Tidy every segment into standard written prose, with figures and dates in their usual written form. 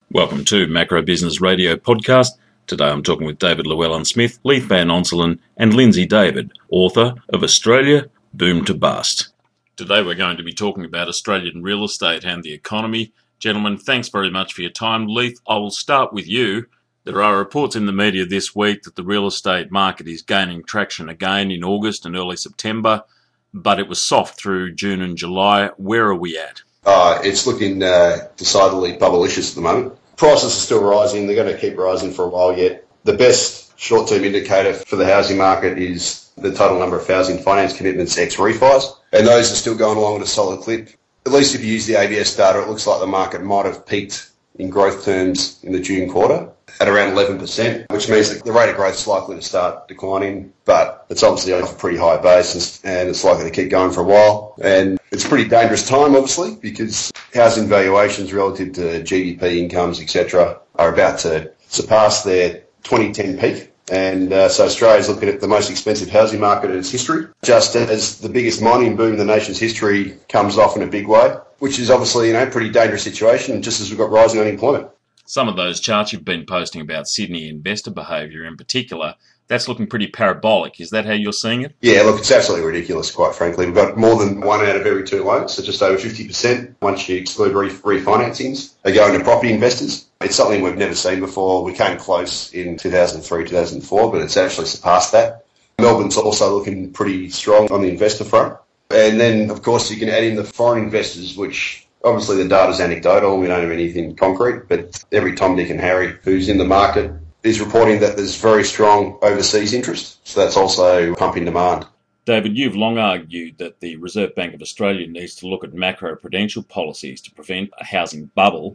Welcome to Macro Business Radio Podcast. Today I'm talking with David Llewellyn-Smith, Leith Van Onselen and Lindsay David, author of Australia, Boom to Bust. Today we're going to be talking about Australian real estate and the economy. Gentlemen, thanks very much for your time. Leith, I will start with you. There are reports in the media this week that the real estate market is gaining traction again in August and early September, but it was soft through June and July. Where are we at? It's looking decidedly bubblicious at the moment. Prices are still rising. They're going to keep rising for a while yet. The best short-term indicator for the housing market is the total number of housing finance commitments ex-refis, and those are still going along at a solid clip. At least if you use the ABS data, it looks like the market might have peaked in growth terms in the June quarter at around 11%, which means that the rate of growth is likely to start declining, but it's obviously off a pretty high base and it's likely to keep going for a while. And it's a pretty dangerous time, obviously, because housing valuations relative to GDP incomes, etc., are about to surpass their 2010 peak. And so Australia is looking at the most expensive housing market in its history, just as the biggest mining boom in the nation's history comes off in a big way, which is obviously a pretty dangerous situation, just as we've got rising unemployment. Some of those charts you've been posting about Sydney investor behaviour in particular, that's looking pretty parabolic. Is that how you're seeing it? Yeah, look, it's absolutely ridiculous, quite frankly. We've got more than 1 out of every 2 loans, so just over 50%, once you exclude refinancings, are going to property investors. It's something we've never seen before. We came close in 2003, 2004, but it's actually surpassed that. Melbourne's also looking pretty strong on the investor front. And then, of course, you can add in the foreign investors, which obviously the data's anecdotal. We don't have anything concrete, but every Tom, Dick and Harry who's in the market is reporting that there's very strong overseas interest. So that's also pumping demand. David, you've long argued that the Reserve Bank of Australia needs to look at macro-prudential policies to prevent a housing bubble.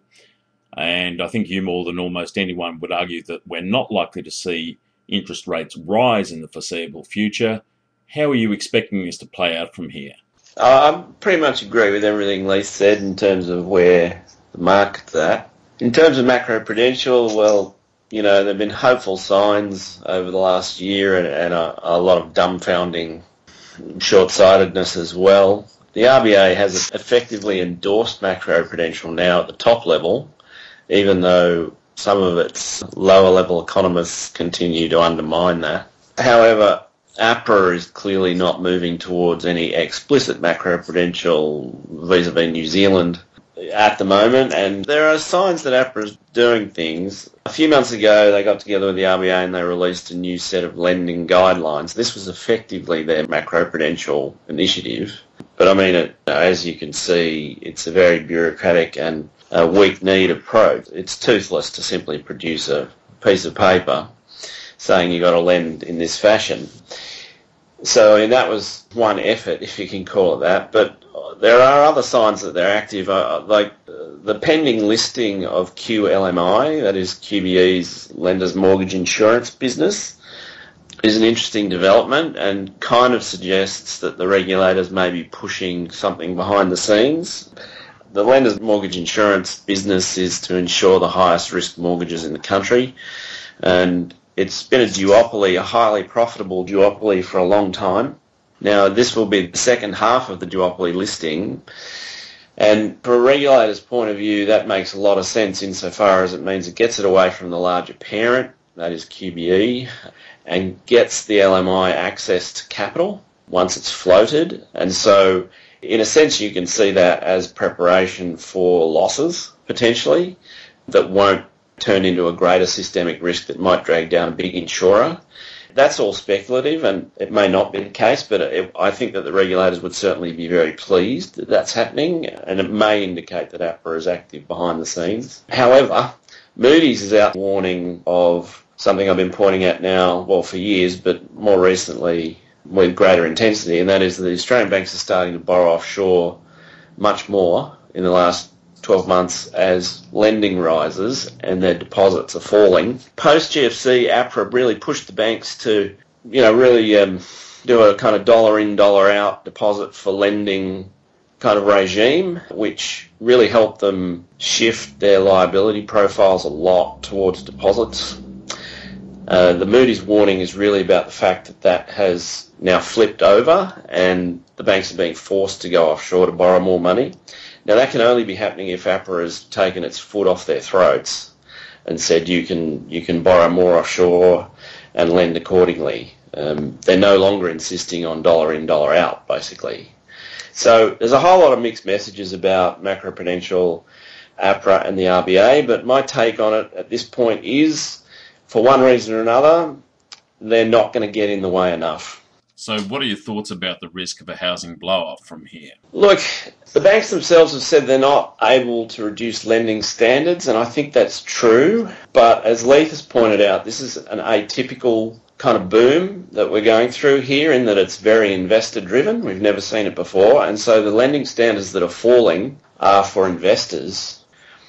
And I think you more than almost anyone would argue that we're not likely to see interest rates rise in the foreseeable future. How are you expecting this to play out from here? I pretty much agree with everything Leith said in terms of where the market's at. In terms of macro-prudential, well, there have been hopeful signs over the last year and a lot of dumbfounding short-sightedness as well. The RBA has effectively endorsed macro-prudential now at the top level, even though some of its lower-level economists continue to undermine that. However, APRA is clearly not moving towards any explicit macro-prudential vis-a-vis New Zealand at the moment, and there are signs that APRA is doing things. A few months ago, they got together with the RBA and they released a new set of lending guidelines. This was effectively their macro-prudential initiative. But as you can see, it's a very bureaucratic and weak-kneed approach. It's toothless to simply produce a piece of paper saying you've got to lend in this fashion. So that was one effort, if you can call it that. But there are other signs that they're active, like the pending listing of QLMI, that is QBE's Lenders Mortgage Insurance business, is an interesting development and kind of suggests that the regulators may be pushing something behind the scenes. The Lenders Mortgage Insurance business is to insure the highest risk mortgages in the country, and it's been a duopoly, a highly profitable duopoly for a long time. Now, this will be the second half of the duopoly listing, and from a regulator's point of view, that makes a lot of sense insofar as it means it gets it away from the larger parent, that is QBE, and gets the LMI access to capital once it's floated. And so, in a sense, you can see that as preparation for losses, potentially, that won't turn into a greater systemic risk that might drag down a big insurer. That's all speculative, and it may not be the case, but I think that the regulators would certainly be very pleased that that's happening, and it may indicate that APRA is active behind the scenes. However, Moody's is out warning of something I've been pointing at now, well, for years, but more recently with greater intensity, and that is that the Australian banks are starting to borrow offshore much more in the last 12 months as lending rises and their deposits are falling. Post-GFC, APRA really pushed the banks to, really do a kind of dollar in, dollar out deposit for lending kind of regime, which really helped them shift their liability profiles a lot towards deposits. The Moody's warning is really about the fact that that has now flipped over and the banks are being forced to go offshore to borrow more money. Now, that can only be happening if APRA has taken its foot off their throats and said you can borrow more offshore and lend accordingly. They're no longer insisting on dollar in, dollar out, basically. So there's a whole lot of mixed messages about macroprudential, APRA and the RBA, but my take on it at this point is, for one reason or another, they're not going to get in the way enough. So what are your thoughts about the risk of a housing blow-up from here? Look, the banks themselves have said they're not able to reduce lending standards, and I think that's true. But as Leith has pointed out, this is an atypical kind of boom that we're going through here, in that it's very investor-driven. We've never seen it before. And so the lending standards that are falling are for investors.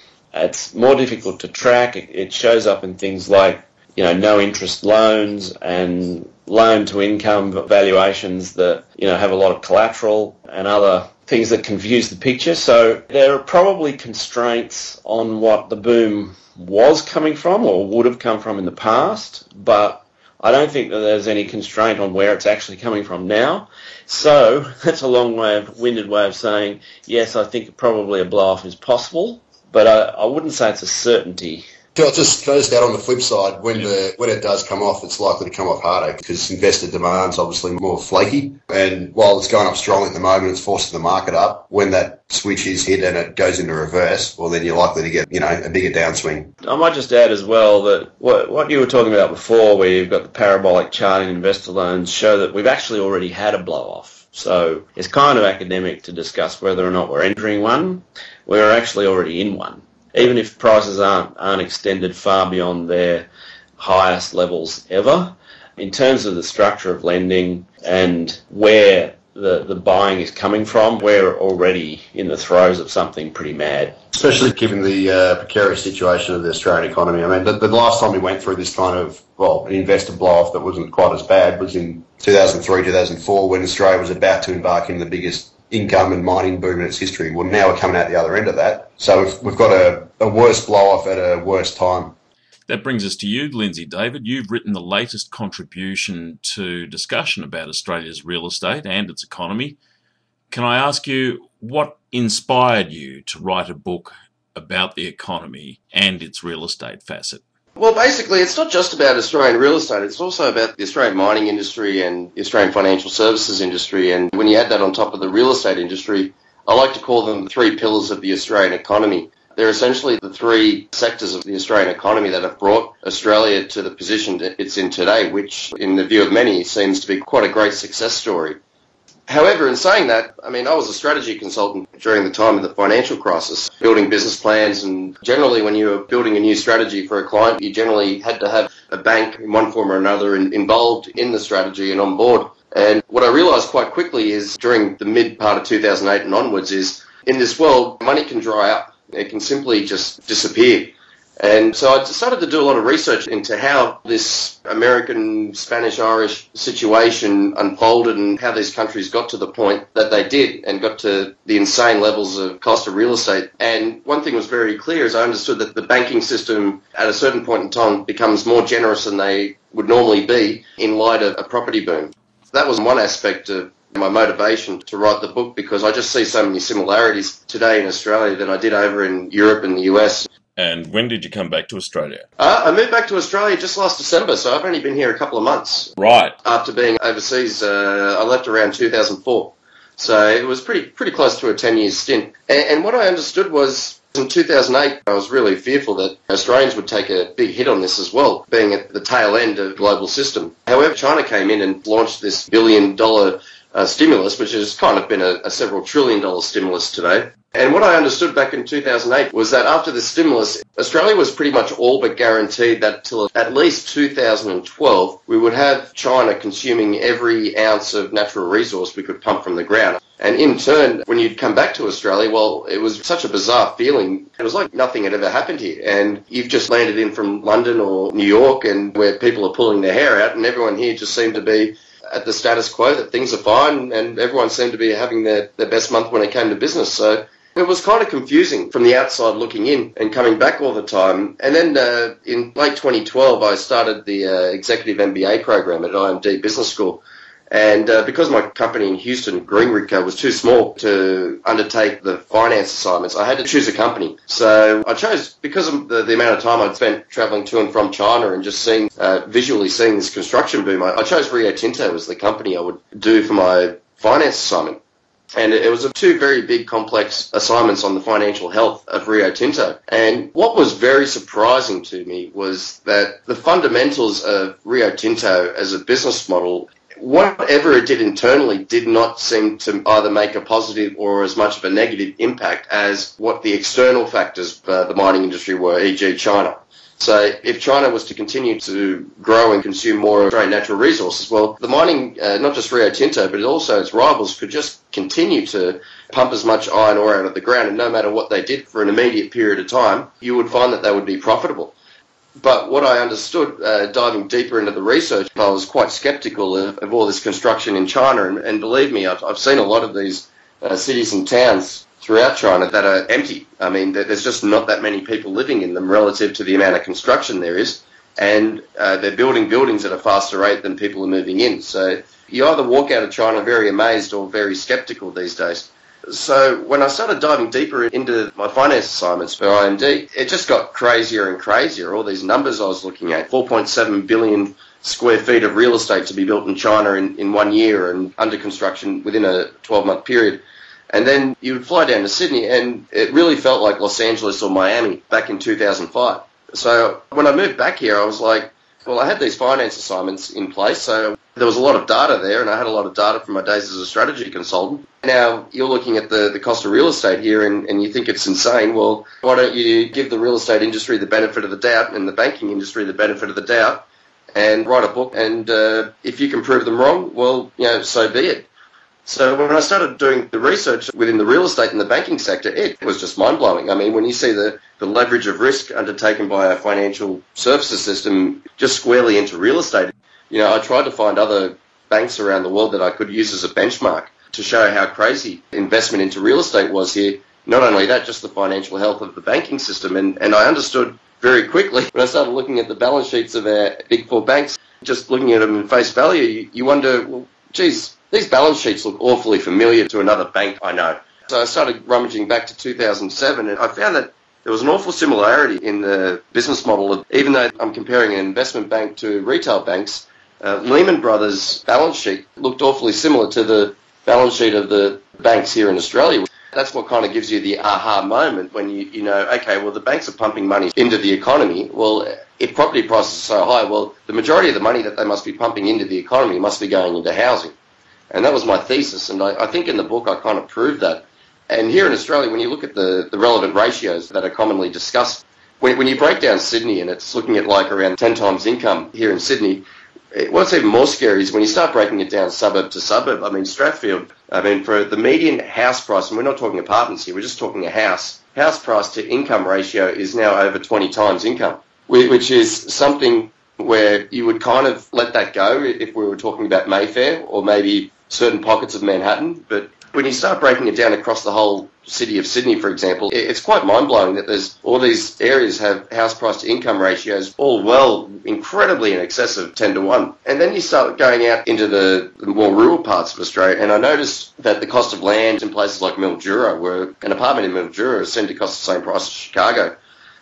It's more difficult to track. It shows up in things like, no interest loans and loan to income valuations that, have a lot of collateral and other things that confuse the picture. So there are probably constraints on what the boom was coming from or would have come from in the past, but I don't think that there's any constraint on where it's actually coming from now. So that's a long-winded way of saying, yes, I think probably a blow-off is possible, but I wouldn't say it's a certainty. Just goes out on the flip side, when it does come off, it's likely to come off harder because investor demand's obviously more flaky. And while it's going up strongly at the moment, it's forcing the market up. When that switch is hit and it goes into reverse, well, then you're likely to get, a bigger downswing. I might just add as well that what you were talking about before, where you've got the parabolic chart in investor loans, show that we've actually already had a blow-off. So it's kind of academic to discuss whether or not we're entering one. We're actually already in one. Even if prices aren't extended far beyond their highest levels ever, in terms of the structure of lending and where the buying is coming from, we're already in the throes of something pretty mad. Especially given the precarious situation of the Australian economy. I mean, the last time we went through this kind of, an investor blow-off that wasn't quite as bad was in 2003, 2004, when Australia was about to embark in the biggest income and mining boom in its history. Well, now we're coming out the other end of that. So we've got a worse blow-off at a worse time. That brings us to you, Lindsay David. You've written the latest contribution to discussion about Australia's real estate and its economy. Can I ask you, what inspired you to write a book about the economy and its real estate facet? Well, basically, it's not just about Australian real estate. It's also about the Australian mining industry and the Australian financial services industry. And when you add that on top of the real estate industry, I like to call them the three pillars of the Australian economy. They're essentially the three sectors of the Australian economy that have brought Australia to the position that it's in today, which, in the view of many, seems to be quite a great success story. However, in saying that, I was a strategy consultant during the time of the financial crisis, building business plans, and generally when you were building a new strategy for a client, you generally had to have a bank in one form or another involved in the strategy and on board. And what I realised quite quickly is during the mid part of 2008 and onwards is, in this world, money can dry up. It can simply just disappear. And so I started to do a lot of research into how this American, Spanish, Irish situation unfolded and how these countries got to the point that they did and got to the insane levels of cost of real estate. And one thing was very clear is I understood that the banking system at a certain point in time becomes more generous than they would normally be in light of a property boom. That was one aspect of my motivation to write the book, because I just see so many similarities today in Australia that I did over in Europe and the US. And when did you come back to Australia? I moved back to Australia just last December, so I've only been here a couple of months. Right. After being overseas, I left around 2004. So it was pretty close to a 10-year stint. And what I understood was, in 2008, I was really fearful that Australians would take a big hit on this as well, being at the tail end of the global system. However, China came in and launched this $1 billion stimulus, which has kind of been a several $1 trillion stimulus today. And what I understood back in 2008 was that after the stimulus, Australia was pretty much all but guaranteed that till at least 2012, we would have China consuming every ounce of natural resource we could pump from the ground. And in turn, when you'd come back to Australia, well, it was such a bizarre feeling. It was like nothing had ever happened here. And you've just landed in from London or New York, and where people are pulling their hair out, and everyone here just seemed to be at the status quo, that things are fine, and everyone seemed to be having their best month when it came to business. So it was kind of confusing from the outside looking in and coming back all the time. And then in late 2012, I started the Executive MBA program at IMD Business School. And because my company in Houston, Green Ridco, was too small to undertake the finance assignments, I had to choose a company. So I chose, because of the amount of time I'd spent travelling to and from China and just visually seeing this construction boom, I chose Rio Tinto as the company I would do for my finance assignment. And it was two very big, complex assignments on the financial health of Rio Tinto. And what was very surprising to me was that the fundamentals of Rio Tinto as a business model, whatever it did internally, did not seem to either make a positive or as much of a negative impact as what the external factors for the mining industry were, e.g. China. So if China was to continue to grow and consume more Australian natural resources, well, the mining, not just Rio Tinto, but also its rivals, could just continue to pump as much iron ore out of the ground, and no matter what they did for an immediate period of time, you would find that they would be profitable. But what I understood, diving deeper into the research, I was quite sceptical of all this construction in China, and believe me, I've seen a lot of these cities and towns throughout China that are empty. I mean, there's just not that many people living in them relative to the amount of construction there is, and they're building buildings at a faster rate than people are moving in. So you either walk out of China very amazed or very sceptical these days. So when I started diving deeper into my finance assignments for IMD, it just got crazier and crazier. All these numbers I was looking at, 4.7 billion square feet of real estate to be built in China in 1 year and under construction within a 12-month period. And then you would fly down to Sydney, and it really felt like Los Angeles or Miami back in 2005. So when I moved back here, I was like, well, I had these finance assignments in place, so there was a lot of data there, and I had a lot of data from my days as a strategy consultant. Now, you're looking at the cost of real estate here, and you think it's insane. Well, why don't you give the real estate industry the benefit of the doubt and the banking industry the benefit of the doubt and write a book, and if you can prove them wrong, well, so be it. So when I started doing the research within the real estate and the banking sector, it was just mind-blowing. I mean, when you see the leverage of risk undertaken by a financial services system just squarely into real estate, I tried to find other banks around the world that I could use as a benchmark to show how crazy investment into real estate was here. Not only that, just the financial health of the banking system. And I understood very quickly when I started looking at the balance sheets of our big four banks, just looking at them in face value, you wonder, well, geez, these balance sheets look awfully familiar to another bank I know. So I started rummaging back to 2007, and I found that there was an awful similarity in the business model of, even though I'm comparing an investment bank to retail banks, Lehman Brothers' balance sheet looked awfully similar to the balance sheet of the banks here in Australia. That's what kind of gives you the aha moment when you know, okay, well, the banks are pumping money into the economy. Well, if property prices are so high, well, the majority of the money that they must be pumping into the economy must be going into housing. And that was my thesis, and I think in the book I kind of proved that. And here in Australia, when you look at the relevant ratios that are commonly discussed, when you break down Sydney, and it's looking at like around 10 times income here in Sydney, what's even more scary is when you start breaking it down suburb to suburb. I mean, Strathfield, for the median house price, and we're not talking apartments here, we're just talking a house price to income ratio is now over 20 times income, which is something where you would kind of let that go if we were talking about Mayfair or maybe certain pockets of Manhattan. But when you start breaking it down across the whole city of Sydney, for example, it's quite mind-blowing that there's all these areas have house price to income ratios all incredibly in excess of 10 to 1. And then you start going out into the more rural parts of Australia, and I noticed that the cost of land in places like Mildura, where an apartment in Mildura is said to cost the same price as Chicago,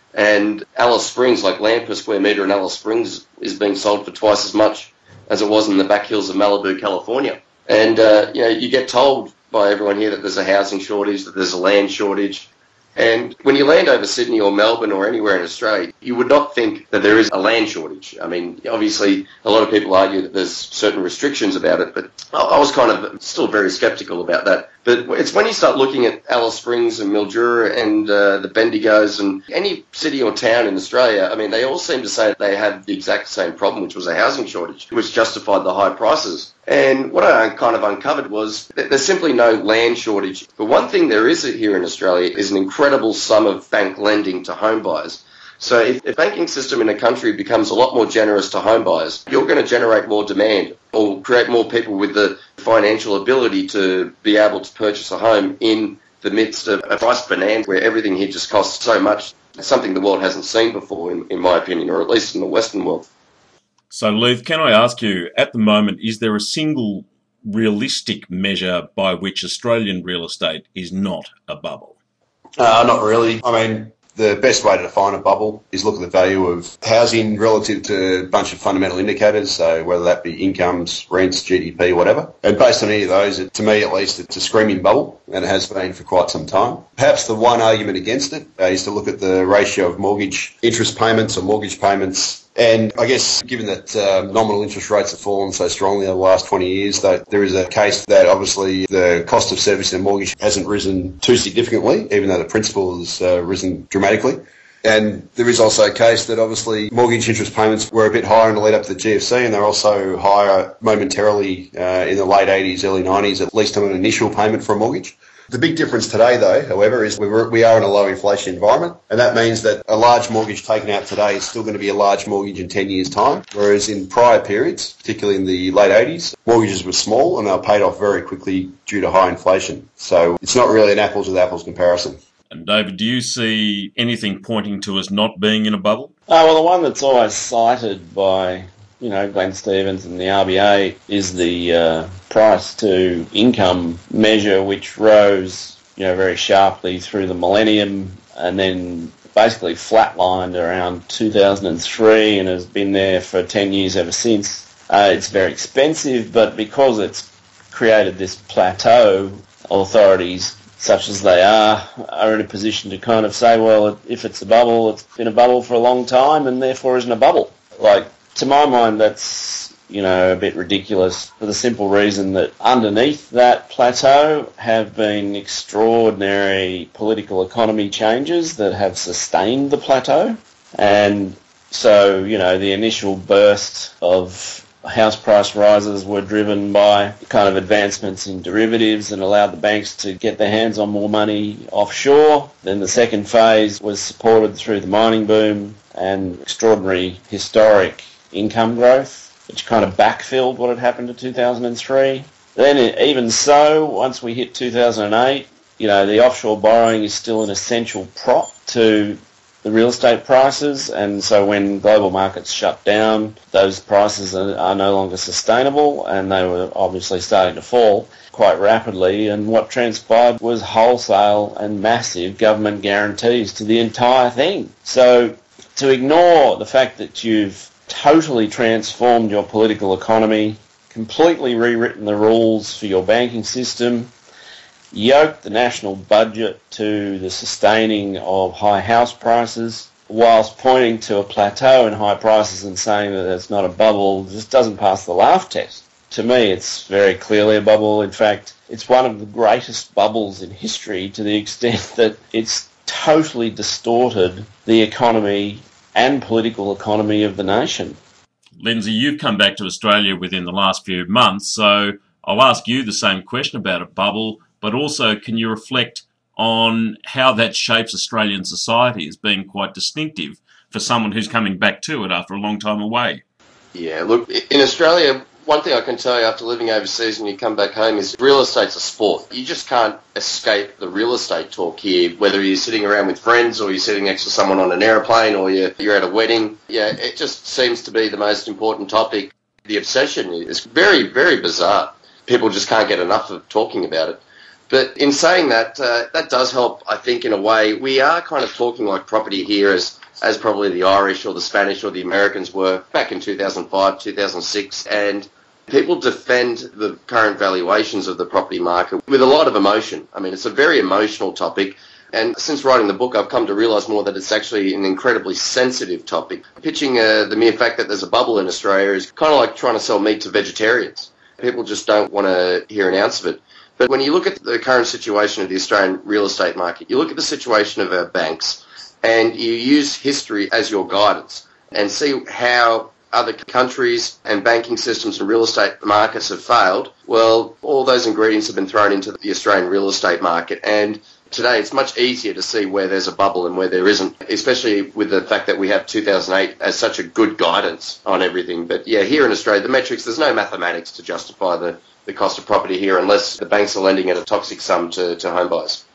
and Alice Springs, like land per square metre in Alice Springs, is being sold for twice as much as it was in the back hills of Malibu, California. And, you get told by everyone here that there's a housing shortage, that there's a land shortage. And when you land over Sydney or Melbourne or anywhere in Australia, you would not think that there is a land shortage. I mean, obviously, a lot of people argue that there's certain restrictions about it, but I was kind of still very sceptical about that. But it's when you start looking at Alice Springs and Mildura and the Bendigos and any city or town in Australia, I mean, they all seem to say they have the exact same problem, which was a housing shortage, which justified the high prices. And what I kind of uncovered was that there's simply no land shortage. But one thing there is here in Australia is an incredible sum of bank lending to home buyers. So if the banking system in a country becomes a lot more generous to home buyers, you're going to generate more demand or create more people with the financial ability to be able to purchase a home in the midst of a price bonanza where everything here just costs so much. It's something the world hasn't seen before, in my opinion, or at least in the Western world. So, Leith, can I ask you, at the moment, is there a single realistic measure by which Australian real estate is not a bubble? Not really. I mean, the best way to define a bubble is look at the value of housing relative to a bunch of fundamental indicators, so whether that be incomes, rents, GDP, whatever. And based on any of those, to me at least, it's a screaming bubble, and it has been for quite some time. Perhaps the one argument against it is to look at the ratio of mortgage interest payments or mortgage payments. And I guess given that nominal interest rates have fallen so strongly over the last 20 years, that there is a case that obviously the cost of servicing a mortgage hasn't risen too significantly, even though the principal has risen dramatically. And there is also a case that obviously mortgage interest payments were a bit higher in the lead up to the GFC, and they're also higher momentarily in the late 80s, early 90s, at least on an initial payment for a mortgage. The big difference today, though, however, is we are in a low inflation environment, and that means that a large mortgage taken out today is still going to be a large mortgage in 10 years' time, whereas in prior periods, particularly in the late 80s, mortgages were small and they were paid off very quickly due to high inflation. So it's not really an apples with apples comparison. And David, do you see anything pointing to us not being in a bubble? Well, the one that's always cited by Glenn Stevens and the RBA is the price to income measure, which rose, very sharply through the millennium and then basically flatlined around 2003 and has been there for 10 years ever since. It's very expensive, but because it's created this plateau, authorities such as they are in a position to kind of say, well, if it's a bubble, it's been a bubble for a long time and therefore isn't a bubble. To my mind, that's, a bit ridiculous for the simple reason that underneath that plateau have been extraordinary political economy changes that have sustained the plateau. And so, the initial burst of house price rises were driven by kind of advancements in derivatives and allowed the banks to get their hands on more money offshore. Then the second phase was supported through the mining boom and extraordinary historic income growth, which kind of backfilled what had happened in 2003. Then even so, once we hit 2008, the offshore borrowing is still an essential prop to the real estate prices, and so when global markets shut down, those prices are no longer sustainable, and they were obviously starting to fall quite rapidly, and what transpired was wholesale and massive government guarantees to the entire thing. So to ignore the fact that you've totally transformed your political economy, completely rewritten the rules for your banking system, yoked the national budget to the sustaining of high house prices, whilst pointing to a plateau in high prices and saying that it's not a bubble, just doesn't pass the laugh test. To me, it's very clearly a bubble. In fact, it's one of the greatest bubbles in history to the extent that it's totally distorted the economy and political economy of the nation. Lindsay, you've come back to Australia within the last few months, so I'll ask you the same question about a bubble, but also can you reflect on how that shapes Australian society as being quite distinctive for someone who's coming back to it after a long time away? Yeah, look, in Australia, one thing I can tell you after living overseas and you come back home is real estate's a sport. You just can't escape the real estate talk here, whether you're sitting around with friends or you're sitting next to someone on an aeroplane or you're at a wedding. Yeah, it just seems to be the most important topic. The obsession is very, very bizarre. People just can't get enough of talking about it. But in saying that, that does help, I think, in a way. We are kind of talking like property here as probably the Irish or the Spanish or the Americans were back in 2005, 2006, and people defend the current valuations of the property market with a lot of emotion. I mean, it's a very emotional topic, and since writing the book, I've come to realise more that it's actually an incredibly sensitive topic. Pitching the mere fact that there's a bubble in Australia is kind of like trying to sell meat to vegetarians. People just don't want to hear an ounce of it. But when you look at the current situation of the Australian real estate market, you look at the situation of our banks, and you use history as your guidance and see how other countries and banking systems and real estate markets have failed. Well, all those ingredients have been thrown into the Australian real estate market, and today it's much easier to see where there's a bubble and where there isn't, especially with the fact that we have 2008 as such a good guidance on everything. But yeah, here in Australia, the metrics, there's no mathematics to justify the cost of property here unless the banks are lending at a toxic sum to home buyers.